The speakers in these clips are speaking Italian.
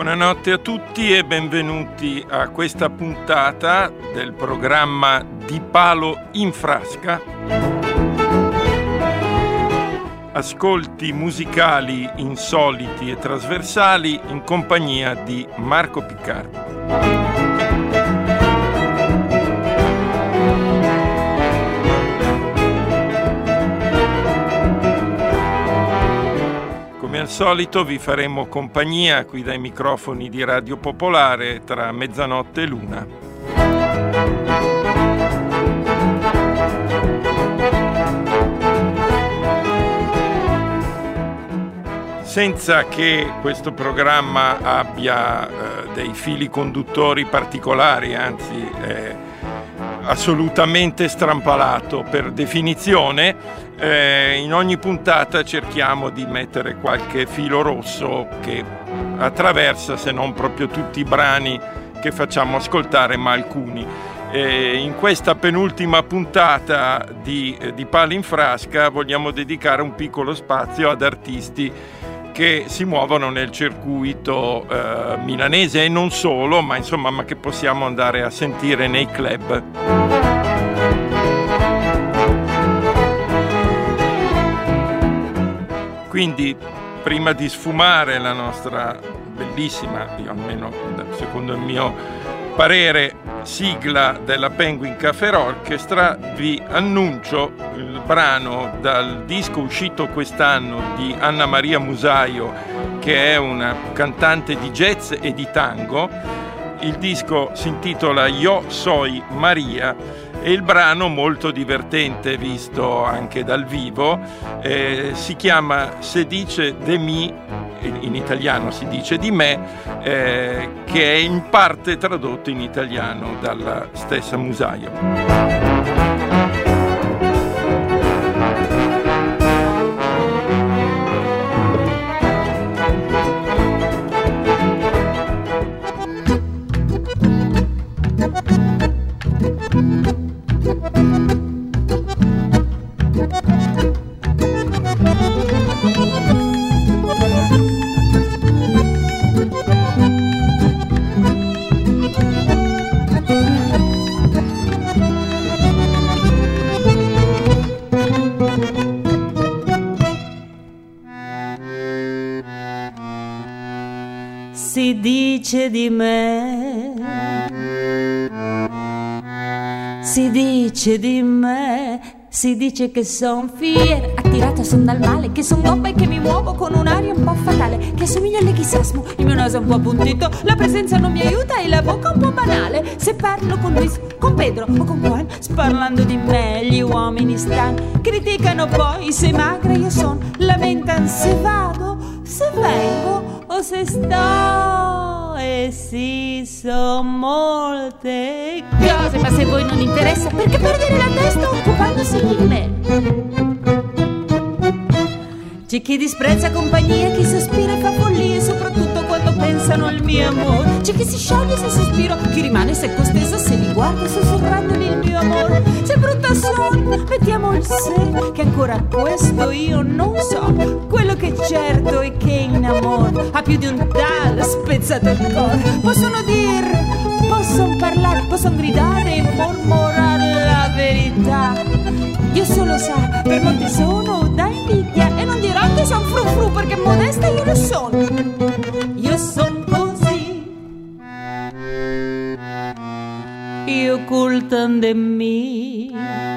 Buonanotte a tutti e benvenuti a questa puntata del programma Di Palo in Frasca. Ascolti musicali insoliti e trasversali in compagnia di Marco Piccardi. Come al solito vi faremo compagnia qui dai microfoni di Radio Popolare tra mezzanotte e l'una. Senza che questo programma abbia dei fili conduttori particolari, anzi è assolutamente strampalato per definizione, in ogni puntata cerchiamo di mettere qualche filo rosso che attraversa, se non proprio tutti i brani che facciamo ascoltare, ma alcuni. In questa penultima puntata di Palo in Frasca vogliamo dedicare un piccolo spazio ad artisti che si muovono nel circuito milanese e non solo, ma che possiamo andare a sentire nei club. Quindi, prima di sfumare la nostra bellissima, io almeno secondo il mio parere, sigla della Penguin Cafer Orchestra, vi annuncio il brano dal disco uscito quest'anno di Anna Maria Musaio, che è una cantante di jazz e di tango. Il disco si intitola Yo Soy Maria e il brano, molto divertente visto anche dal vivo, si chiama Se dice de mi, in italiano si dice di me, che è in parte tradotto in italiano dalla stessa Musaio. Si dice di me, si dice di me, si dice che son fiera, attirata son dal male, che son gobba e che mi muovo con un'aria un po' fatale, che assomiglio all'echisasmo, il mio naso è un po' appuntito, la presenza non mi aiuta e la bocca un po' banale. Se parlo con Luis, con Pedro o con Juan, sparlando di me gli uomini stan, criticano poi se magra io son, lamentan se vado, se vengo o se sto, e sì, son molte cose, ma se voi non interessa, perché perdere la testa occupandosi di me? C'è chi disprezza compagnia, chi sospira e fa follie, soprattutto quando pensano al mio amore. C'è chi si scioglie se sospiro, chi rimane secco steso se li guarda sussurrandoli il mio amore. Se brutta son, mettiamo il se, che ancora questo io non so. Quello che è certo è che in amore ha più di un tal spezzato il cuore. Possono dire, possono parlare, possono gridare e mormorare la verità. Dio solo sa, per molti sono da invidia e non dirò che son fru fru perché modesta io lo sono. Io son così, y ocultan de mí,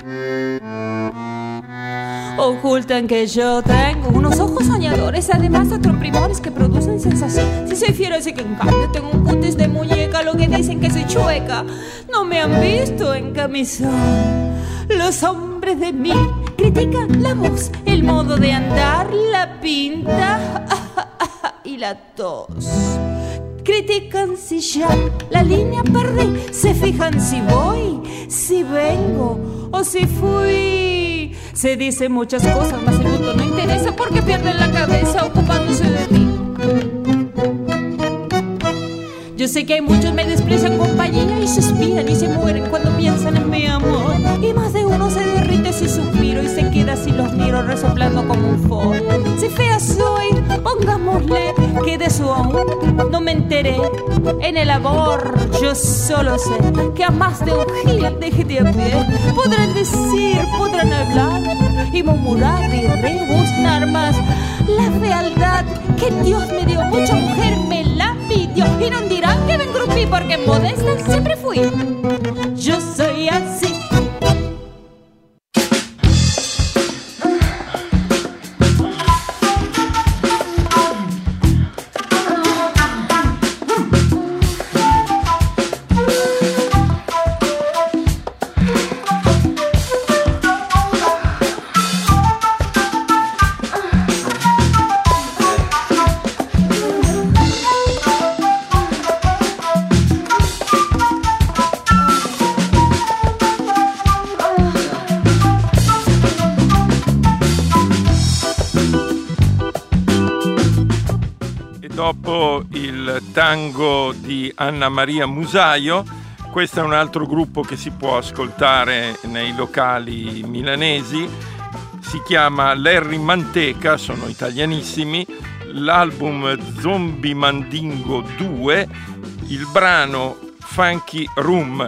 ocultan que yo tengo unos ojos soñadores, además otros primores que producen sensación. Si soy fiera sí que en cambio tengo un cutis de muñeca, lo que dicen que soy chueca no me han visto en camisón. Los hombres de mí critican la voz, el modo de andar, la pinta y la tos. Critican si ya la línea perdí, se fijan si voy, si vengo o si fui. Se dicen muchas cosas, mas el mundo no interesa porque pierden la cabeza ocupándose de mí. Yo sé que hay muchos me desprecian compañía y suspiran y se mueren cuando piensan en mi amor. Y más de uno se derrite si suspiro y se queda si los miro resoplando como un foro. Si fea soy, pongámosle que de su yo aún no me enteré. En el amor yo solo sé que a más de un gil deje de a pie. Podrán decir, podrán hablar y murmurar y rebuznar más. La fealdad que Dios me dio, mucha mujer me la pidió. Y no dirán que me engrupí porque modesta siempre fui. Yo soy así. Dopo il tango di Anna Maria Musaio, questo è un altro gruppo che si può ascoltare nei locali milanesi, si chiama Larry Manteca, sono italianissimi, l'album Zombie Mandingo 2, il brano Funky Room.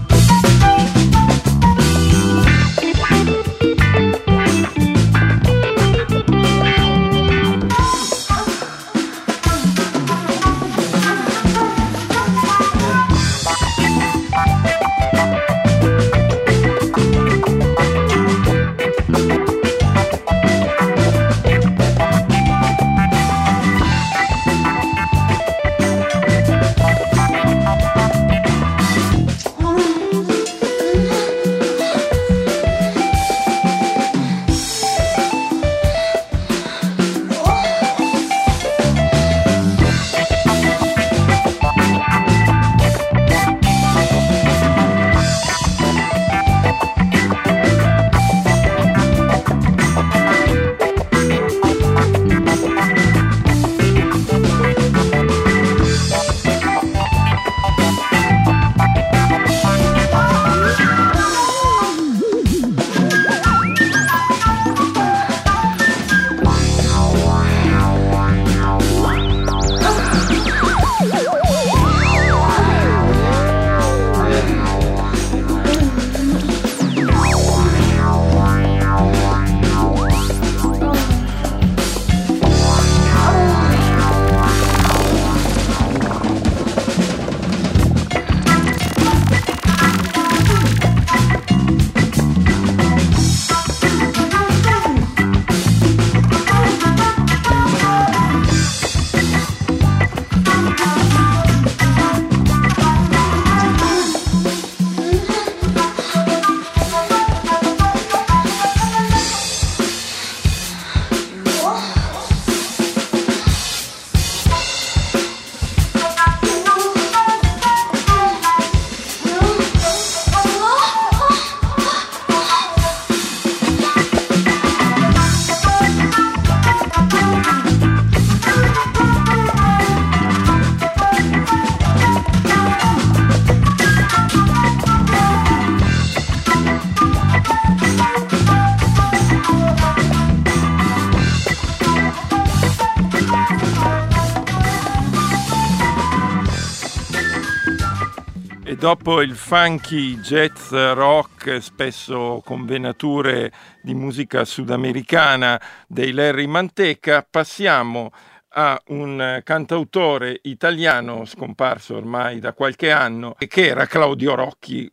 Dopo il funky jazz rock, spesso con venature di musica sudamericana, dei Larry Manteca, passiamo a un cantautore italiano scomparso ormai da qualche anno, che era Claudio Rocchi,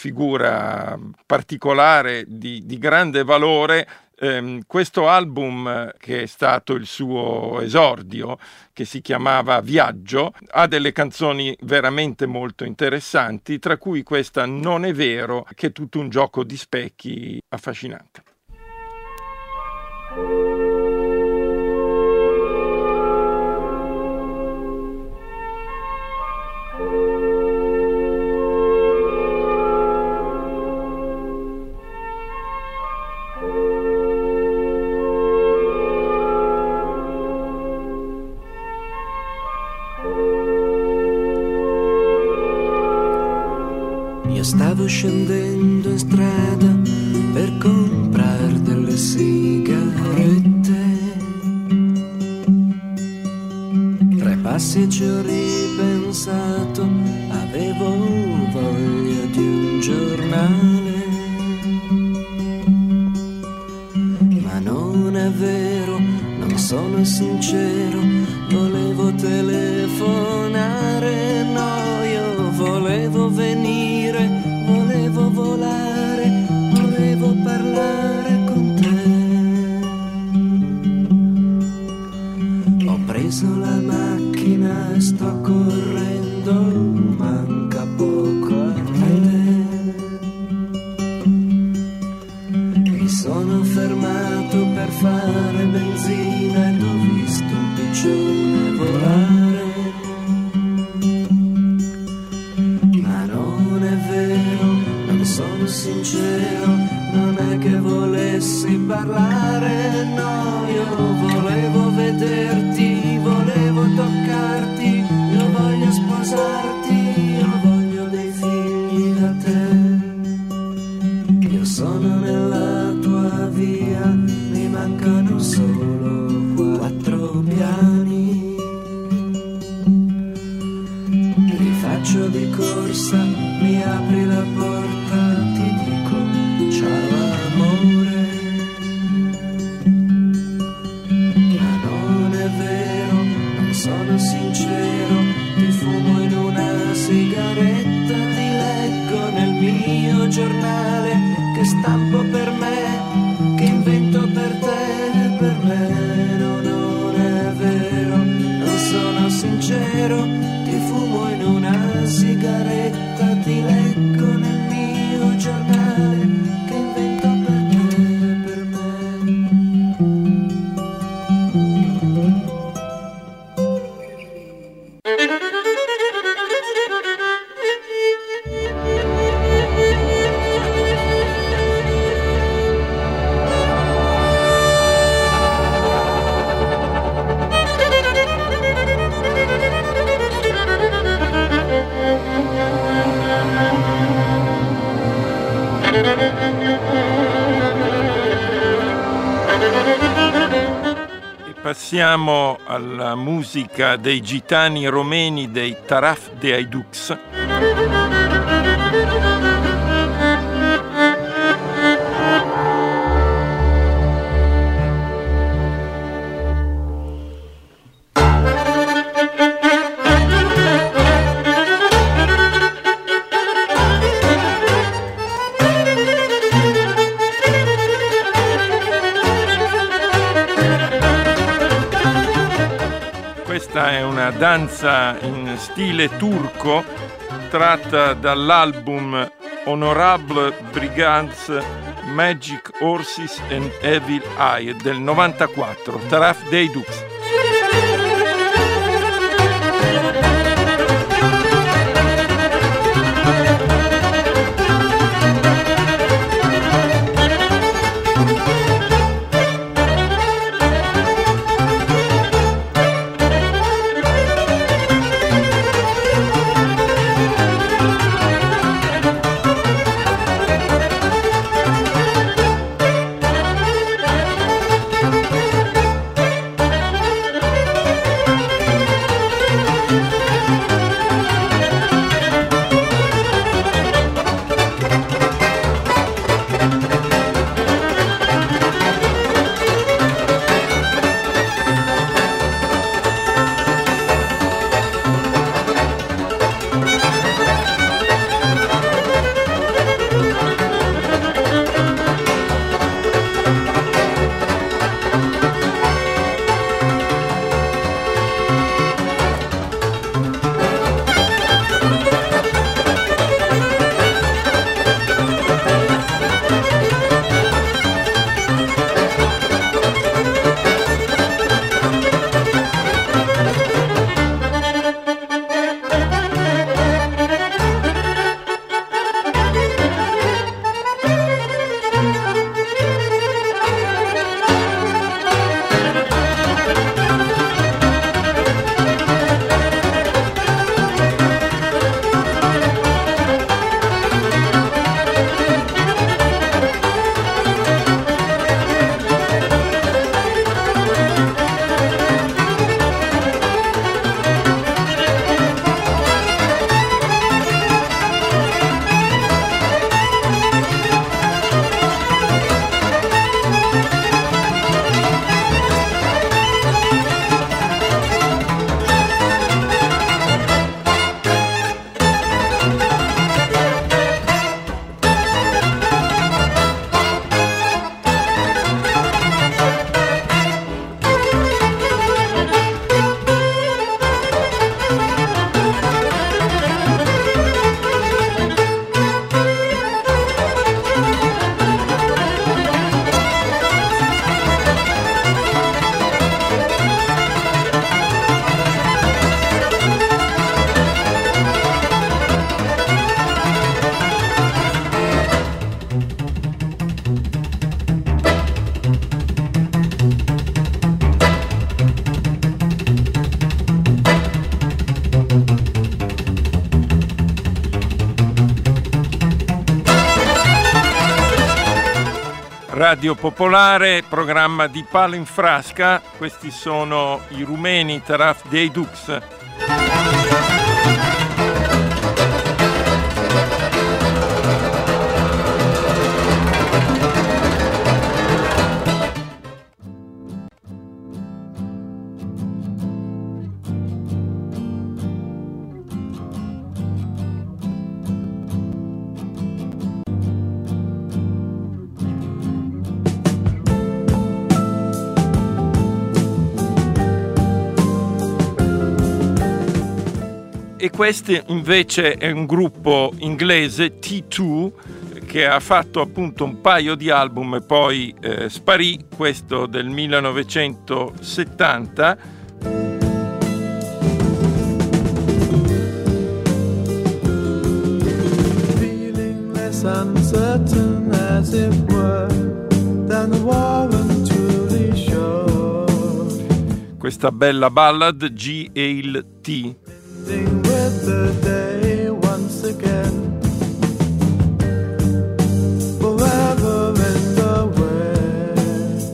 figura particolare di grande valore. Questo album, che è stato il suo esordio, che si chiamava Viaggio, ha delle canzoni veramente molto interessanti, tra cui questa Non è vero, che è tutto un gioco di specchi affascinante. Io stavo scendendo in strada per comprare delle sigarette, passi e ci ho ripensato, avevo voglia di un giornale. Ma non è vero, non sono sincero, volevo telefonare, no, io volevo venire, volevo volare, volevo parlare con te. Ho preso la macchina e sto correndo, manca poco a te. Mi sono fermato per fare benzina ed ho visto un piccione volare. Ma non è vero, non sono sincero, non è che volessi parlare, no, io volevo vederti, volevo toccarti, io voglio sposarti, io voglio dei figli da te. Io sono nella tua via, mi mancano solo 4 piani. Rifaccio di corsa, mi apri la porta, ti dico ciao amore. Ma non è vero, non sono sincero, ti fumo in una sigaretta, ti leggo nel mio giornale che stampo per me, che invento per te, per me. No, non è vero, non sono sincero, ti fumo in una sigaretta, ti leggo nel mio giornale che invento per te, per me. Passiamo alla musica dei gitani romeni dei Taraf de Hajdux. Questa è una danza in stile turco tratta dall'album Honorable Brigands Magic Horses and Evil Eye del 94, Taraf de Hajdux. Radio Popolare, programma di Palo in Frasca. Questi sono i rumeni Taraf Deydux. E questo invece è un gruppo inglese, T2, che ha fatto appunto un paio di album e poi sparì, questo del 1970. Feeling less uncertain as it were than the warrant truly showed. Questa bella ballad G-A-L-T. With the day once again, forever in the west,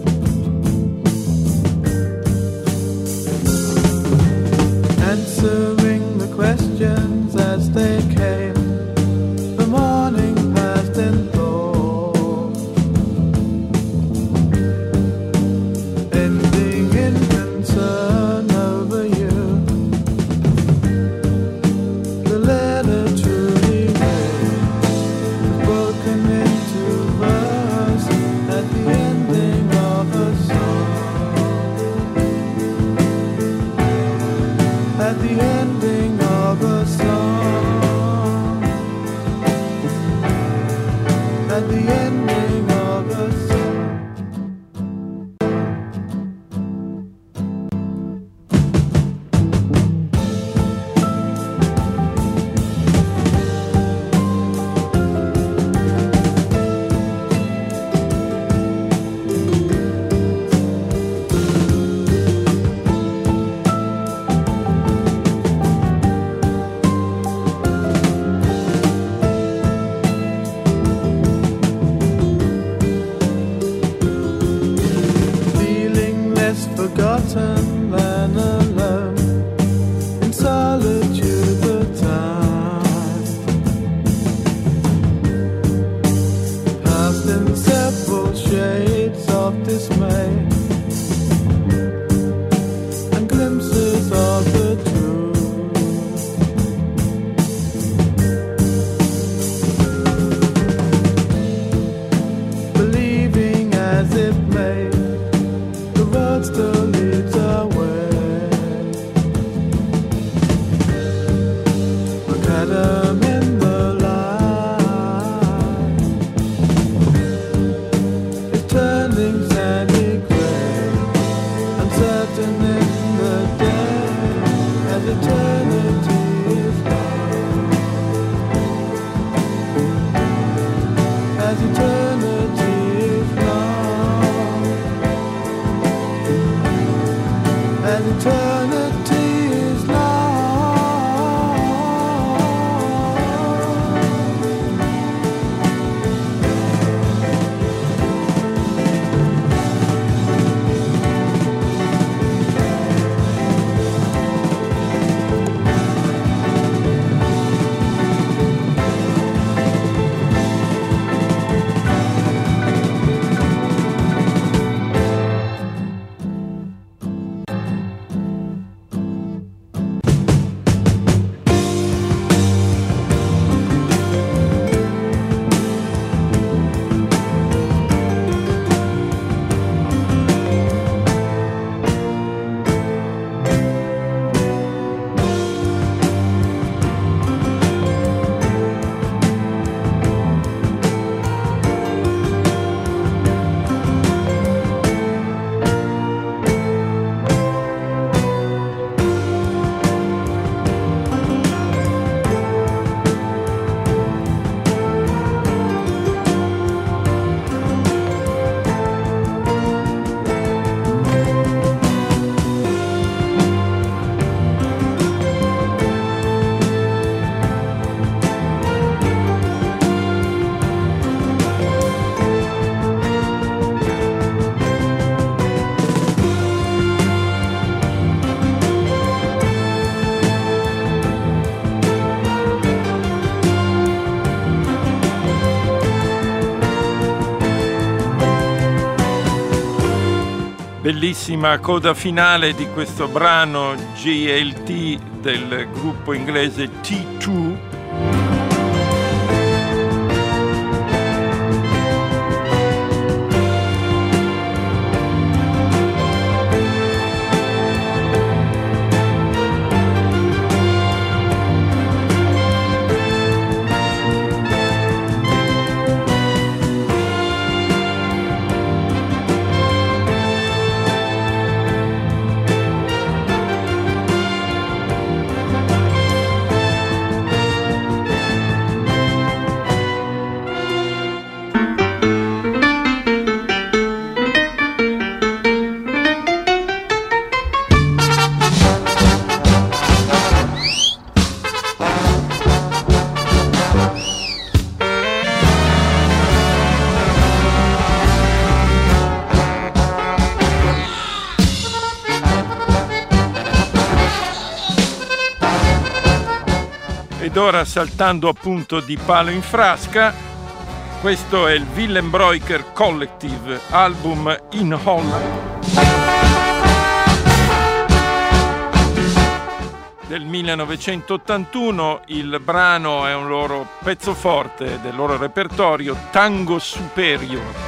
answering the questions as they came, the morning passed in thought, ending in concern over you. At the ending of a song, at the ending of a forgotten than alone in solitude the time passed in several shades of dismay and glimpses of the truth, believing as it may the road still leads away. Look at 'em in the light. It's turning sandy grey, uncertain in the day, as eternity is long, as eternity is long, as eternity is long. Bellissima coda finale di questo brano GLT del gruppo inglese T2. Ed ora, saltando appunto di palo in frasca, questo è il Willenbroecker Collective, album In Holland del 1981. Il brano è un loro pezzo forte del loro repertorio, Tango Superior.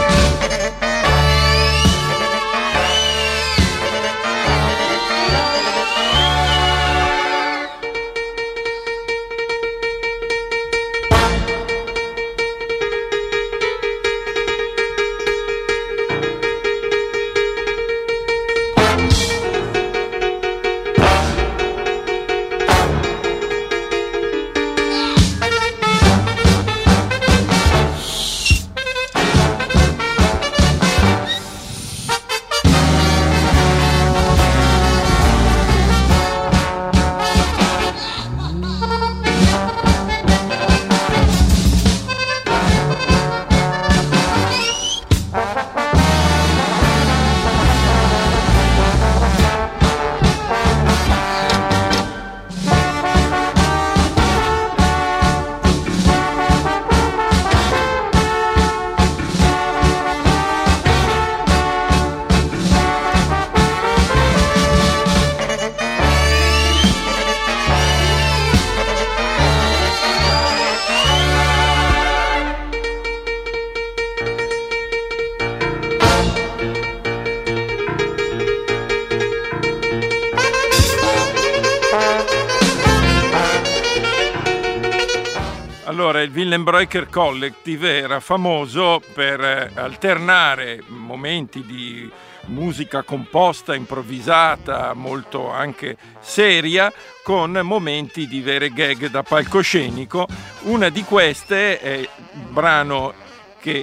Allora, il Willenbroecker Collective era famoso per alternare momenti di musica composta, improvvisata, molto anche seria, con momenti di vere gag da palcoscenico. Una di queste è il brano che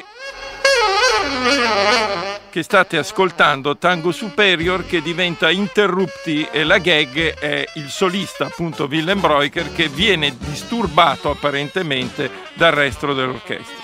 state ascoltando, Tango Superior, che diventa Interrupti, e la gag è il solista, appunto Willenbroecker, che viene disturbato apparentemente dal resto dell'orchestra.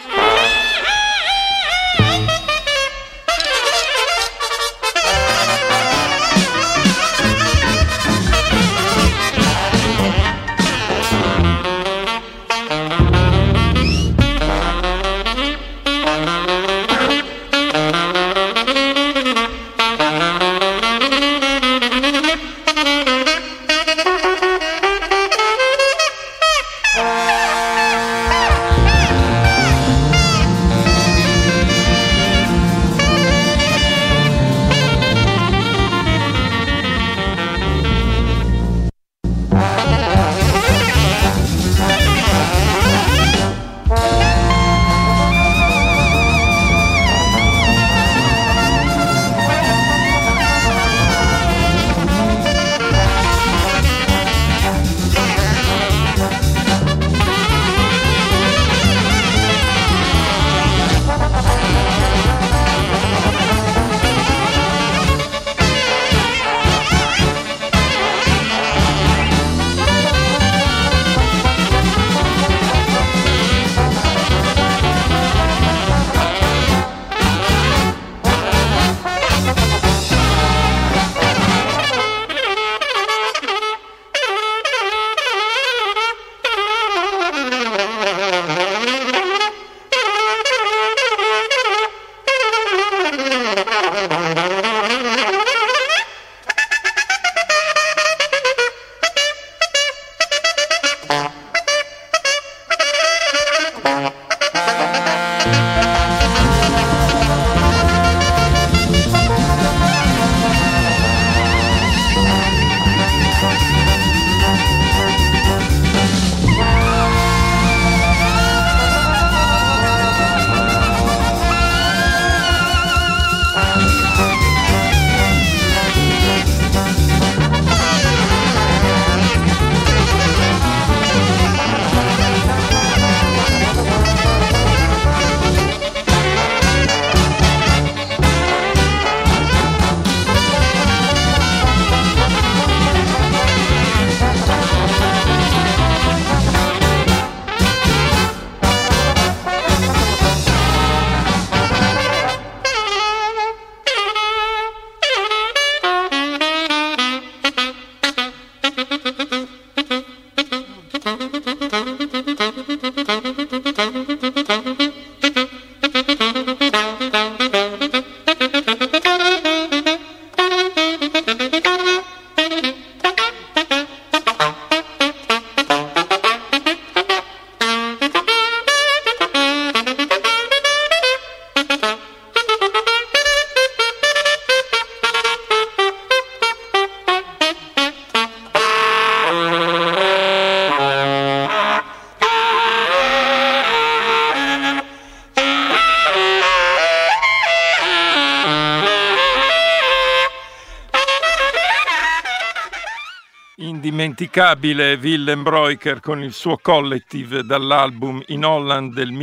Indimenticabile Willem Breuker con il suo Collective dall'album In Holland del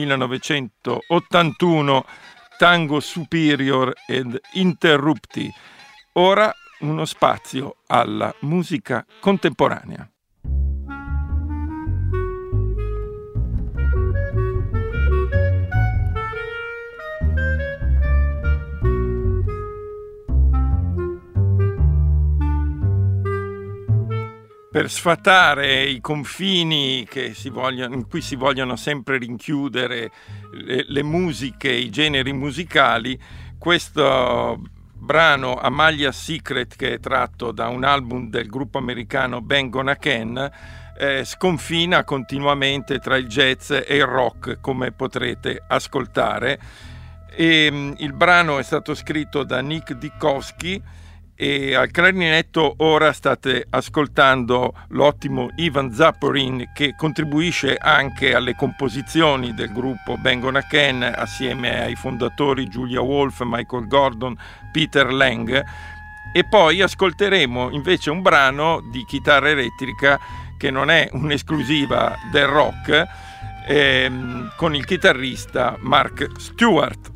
1981, Tango Superior ed Interrupti. Ora uno spazio alla musica contemporanea. Per sfatare i confini in cui si vogliono sempre rinchiudere le musiche, i generi musicali, questo brano Amalia Secret, che è tratto da un album del gruppo americano Bang on a Can, sconfina continuamente tra il jazz e il rock, come potrete ascoltare. Il brano è stato scritto da Nick Dikowski, e al clarinetto ora state ascoltando l'ottimo Ivan Zaporin, che contribuisce anche alle composizioni del gruppo Bang on a Can assieme ai fondatori Julia Wolf, Michael Gordon, Peter Lang. E poi ascolteremo invece un brano di chitarra elettrica che non è un'esclusiva del rock, con il chitarrista Mark Stewart.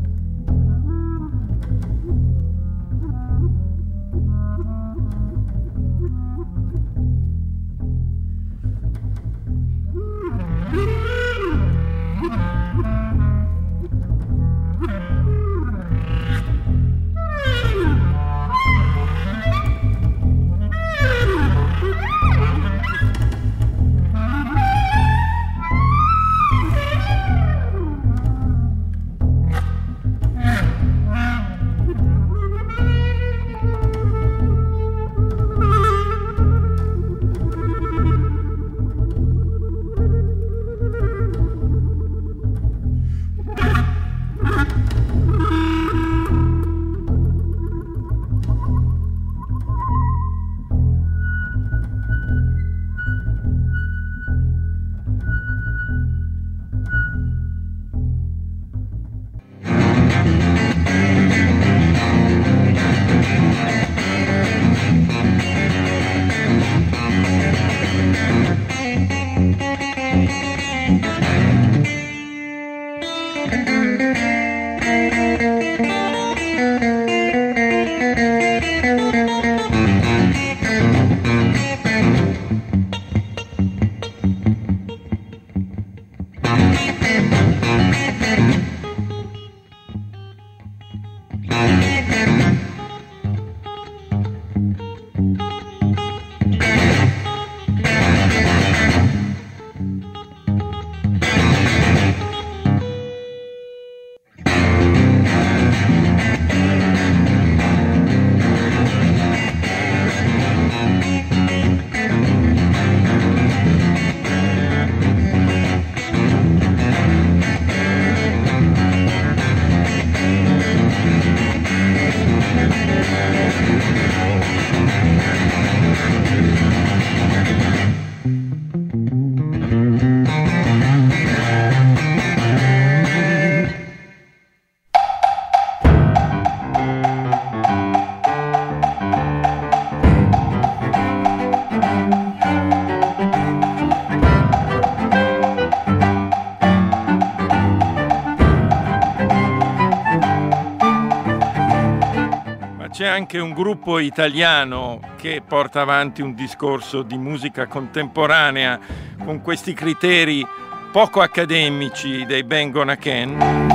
C'è anche un gruppo italiano che porta avanti un discorso di musica contemporanea con questi criteri poco accademici dei Bang on a Can.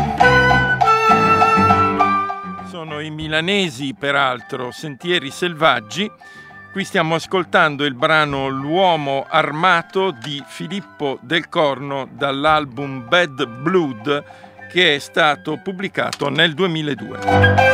Sono i milanesi, peraltro, Sentieri Selvaggi. Qui stiamo ascoltando il brano L'uomo armato di Filippo Del Corno dall'album Bad Blood, che è stato pubblicato nel 2002.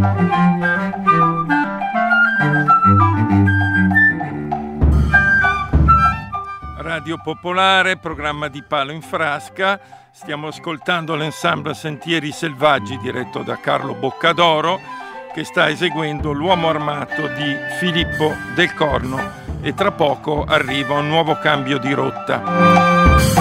Radio Popolare, programma di Palo in Frasca. Stiamo ascoltando l'ensemble Sentieri Selvaggi diretto da Carlo Boccadoro, che sta eseguendo L'uomo armato di Filippo Del Corno, e tra poco arriva un nuovo cambio di rotta.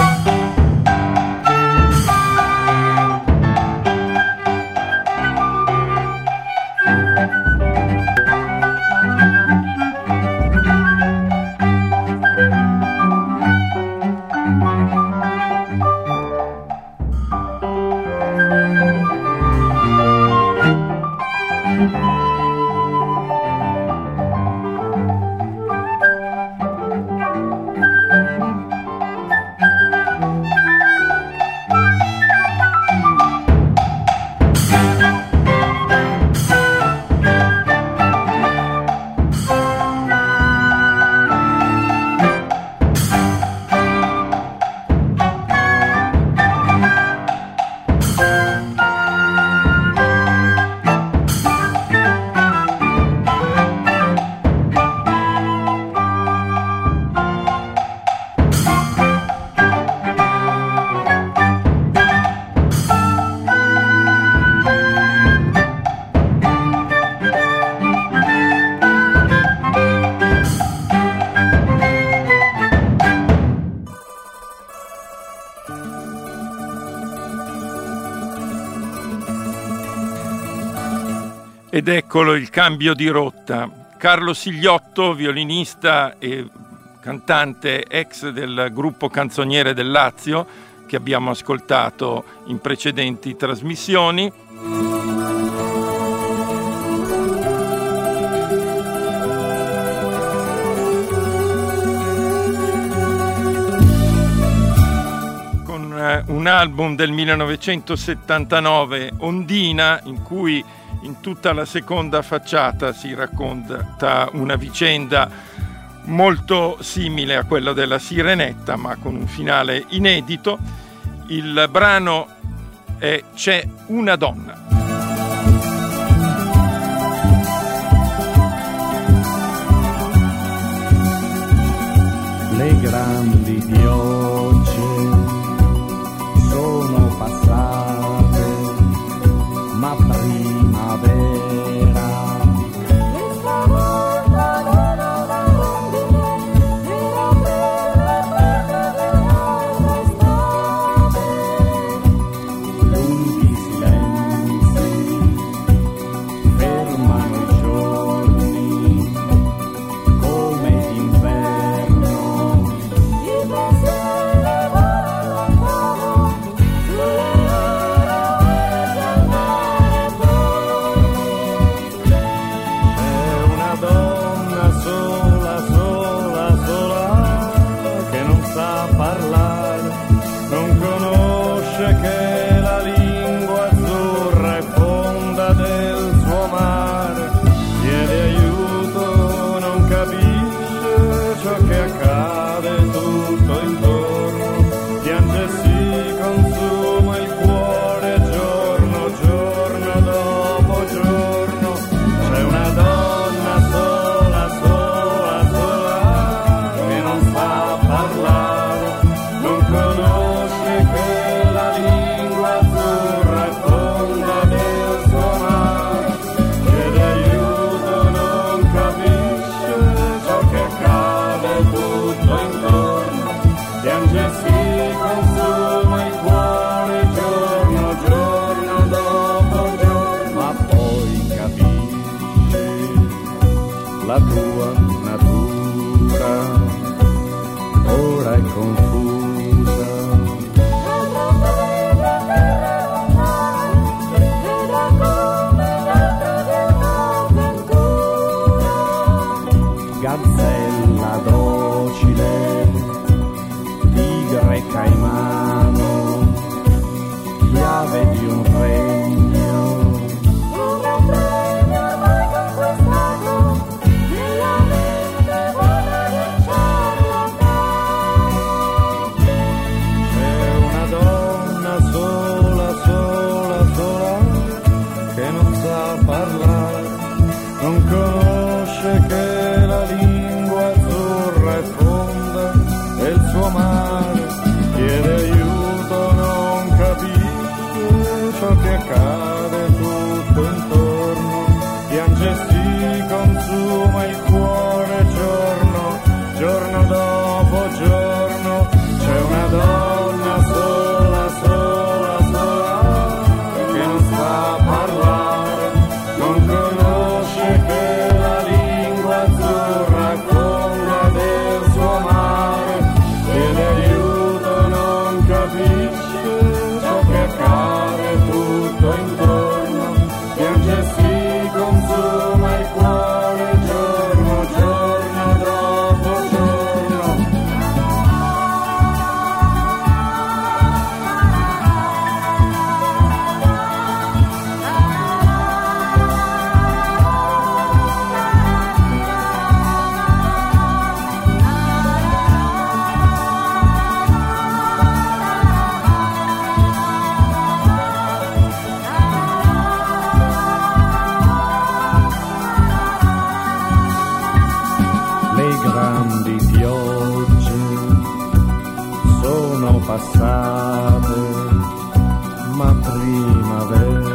Ed eccolo il cambio di rotta. Carlo Sigliotto, violinista e cantante ex del gruppo Canzoniere del Lazio, che abbiamo ascoltato in precedenti trasmissioni. Con un album del 1979, Ondina, in cui in tutta la seconda facciata si racconta una vicenda molto simile a quella della Sirenetta, ma con un finale inedito. Il brano è C'è una donna. Le grandi piogge sono passate, ma primavera lunghi silenzi fermano i giorni come d'inverno. La tua natura ora è confusa. Gazzella docile, tigre caimano, chiave di un regno. piange si consuma il cuore giorno dopo giorno. C'è una donna sola, che non sa parlare, non conosce che la lingua azzurra fonda del suo mare, chiede aiuto, non capisce ciò che accade tutto intorno, piange si consuma il cuore giorno dopo giorno. Le grandi piogge sono passate, ma primavera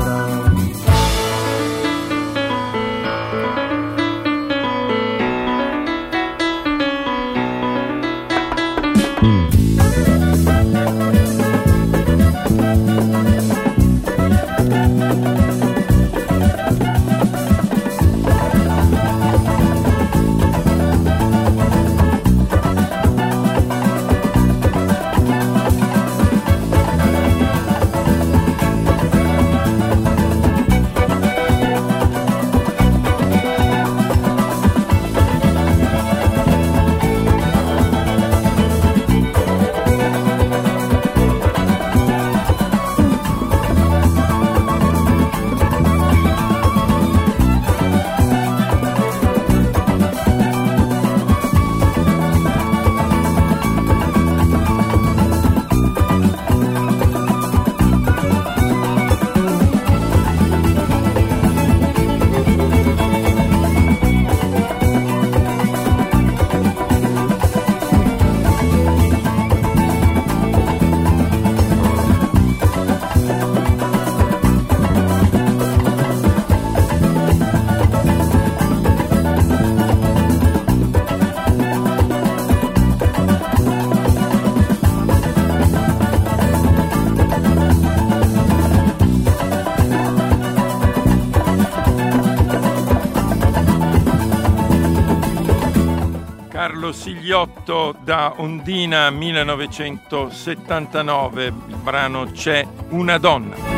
Carlo Sigliotto da Ondina 1979, il brano C'è una donna.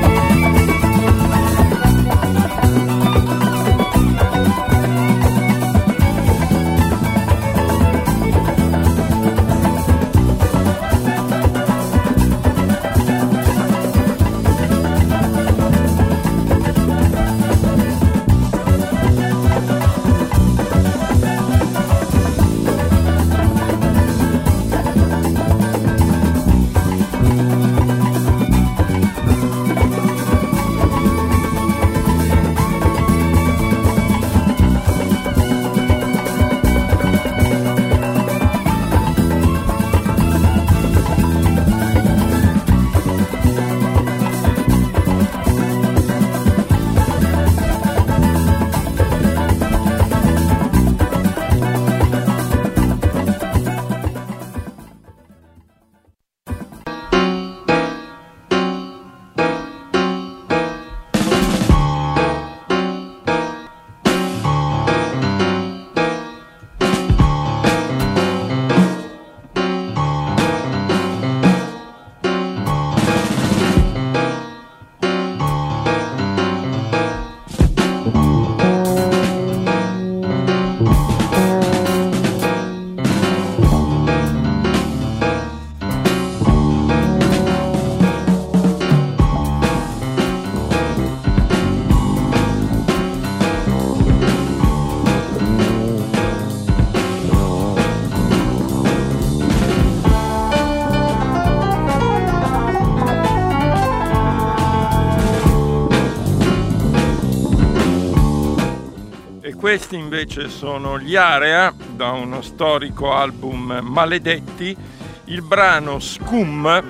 Questi invece sono gli Area, da uno storico album Maledetti, il brano Scum.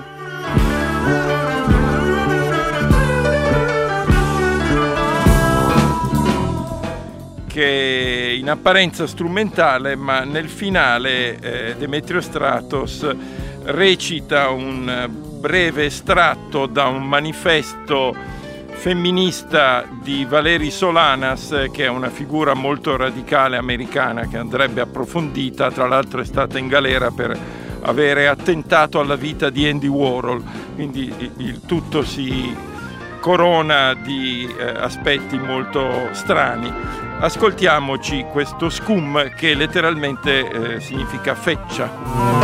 anche in apparenza strumentale, ma nel finale Demetrio Stratos recita un breve estratto da un manifesto femminista di Valery Solanas, che è una figura molto radicale americana che andrebbe approfondita. Tra l'altro è stata in galera per avere attentato alla vita di Andy Warhol, quindi il tutto si corona di aspetti molto strani. Ascoltiamoci questo scum, che letteralmente significa feccia.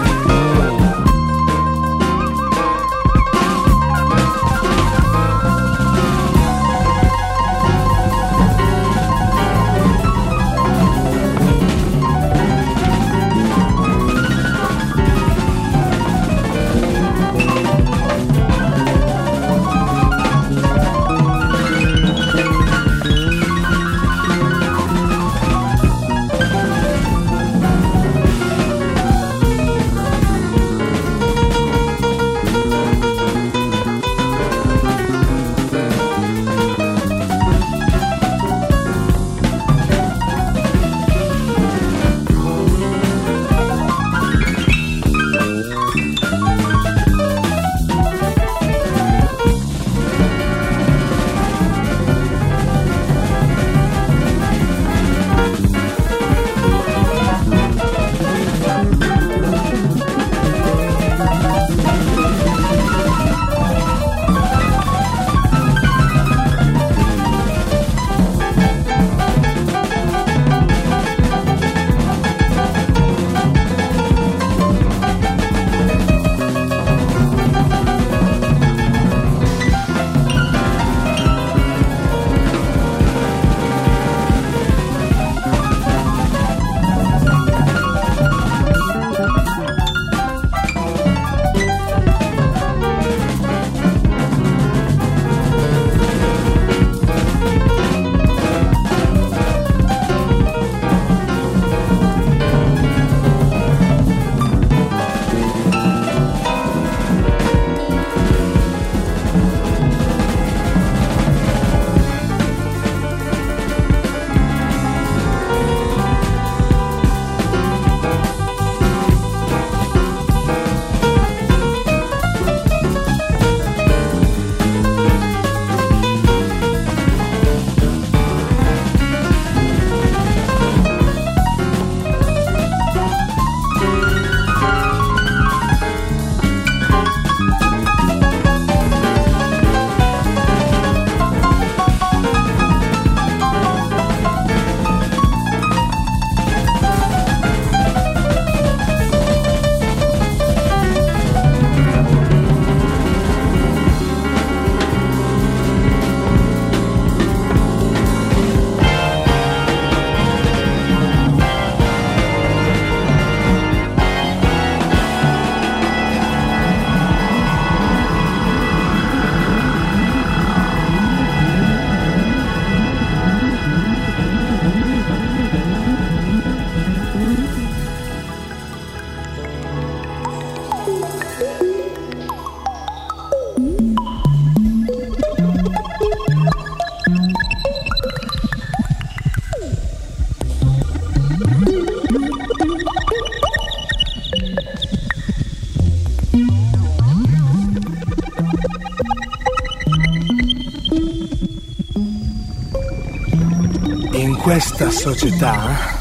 questa società,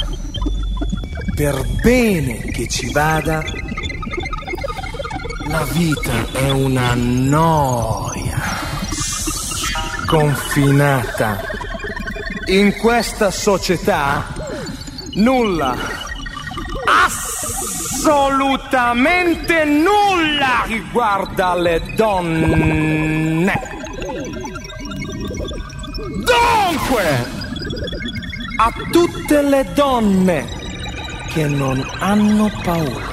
per bene che ci vada, la vita è una noia sconfinata. In questa società nulla, assolutamente nulla riguarda le donne. Dunque, a tutte le donne che non hanno paura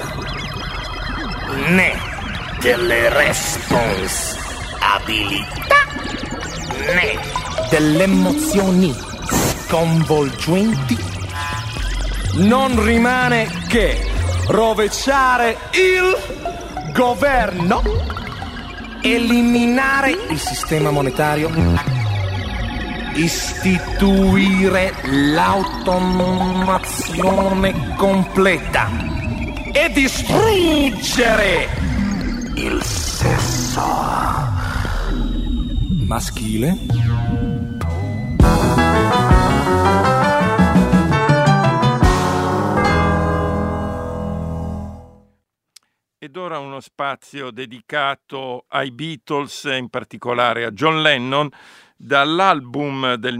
né delle responsabilità né delle emozioni sconvolgenti, non rimane che rovesciare il governo, eliminare il sistema monetario istituire l'automazione completa e distruggere il sesso maschile. Ed ora uno spazio dedicato ai Beatles, in particolare a John Lennon, dall'album del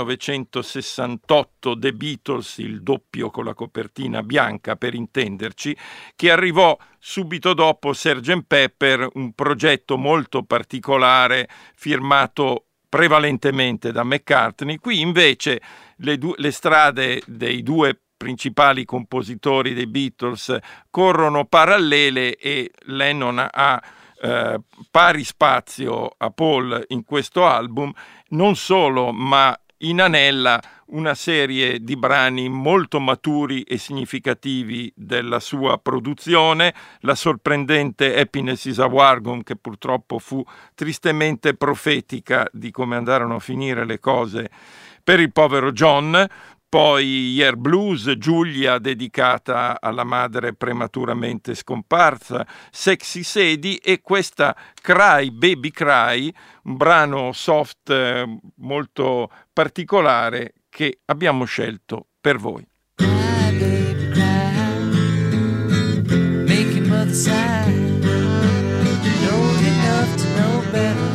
1968 The Beatles, il doppio con la copertina bianca per intenderci, che arrivò subito dopo Sgt. Pepper, un progetto molto particolare firmato prevalentemente da McCartney. Qui invece le strade dei due principali compositori dei Beatles corrono parallele e Lennon ha pari spazio a Paul in questo album, non solo, ma inanella una serie di brani molto maturi e significativi della sua produzione, la sorprendente Happiness is a War Gone, che purtroppo fu tristemente profetica di come andarono a finire le cose per il povero John, poi Year Blues, Giulia dedicata alla madre prematuramente scomparsa, Sexy Sadie e questa Cry Baby Cry, un brano soft molto particolare che abbiamo scelto per voi. Cry, baby, cry, making mother sigh, know enough to know better.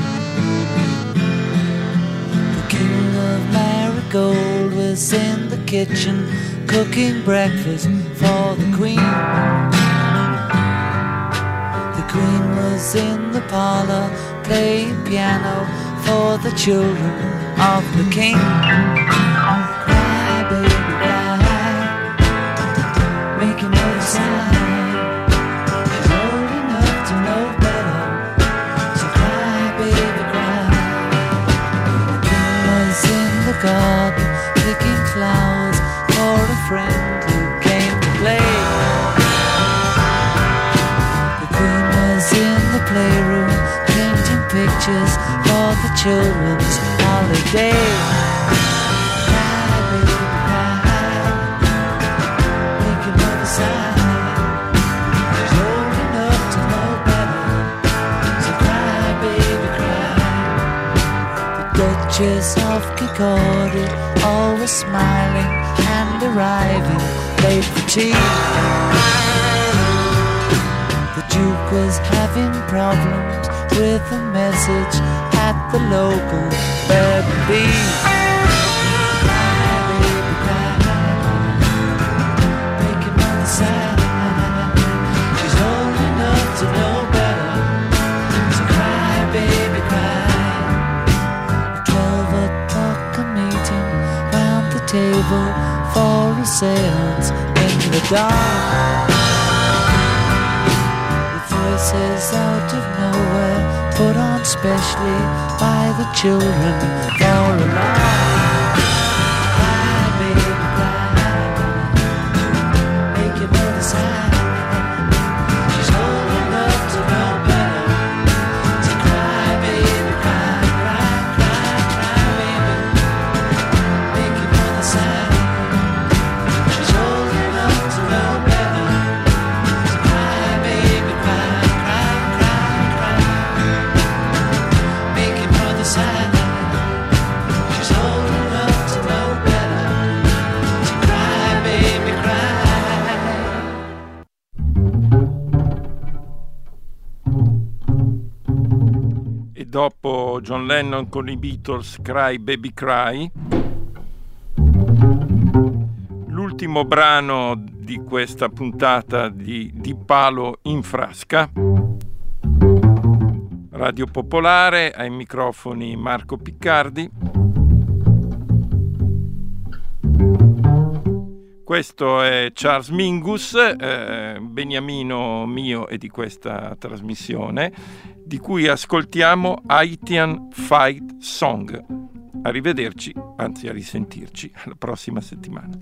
The king of Marigold was in the kitchen cooking breakfast for the queen. The queen was in the parlor playing piano for the children of the king. Cry, baby, cry, making mother sigh. She's old enough to know better, so cry, baby, cry. The king was in the garden picking flowers for a friend who came to play. The queen was in the playroom painting pictures for the children's holiday. Cry, baby, cry, make your mother sigh. She's old enough to know better, so cry, baby, cry. The Duchess of Kirkcaldy, always smiling and arriving late for tea. The Duke was having problems with a message at the local B&B. Cry, baby, cry, make your mother sigh. She's old enough to know better, so cry, baby, cry. At 12 o'clock a meeting round the table for a seance in the dark. Voices out of nowhere put on specially by the children for a laugh. Cry, baby, cry, make your mother sigh. She's old enough to know better, so cry, baby, cry, cry, cry, cry, baby, make your mother sigh. She's old enough to know better, so cry, baby, cry. She's old enough to know better, so cry, baby, cry. E dopo John Lennon con i Beatles, Cry Baby Cry, l'ultimo brano di questa puntata di Palo in Frasca. Radio Popolare, ai microfoni Marco Piccardi. Questo è Charles Mingus, beniamino mio e di questa trasmissione, di cui ascoltiamo Haitian Fight Song. Arrivederci, anzi a risentirci la prossima settimana.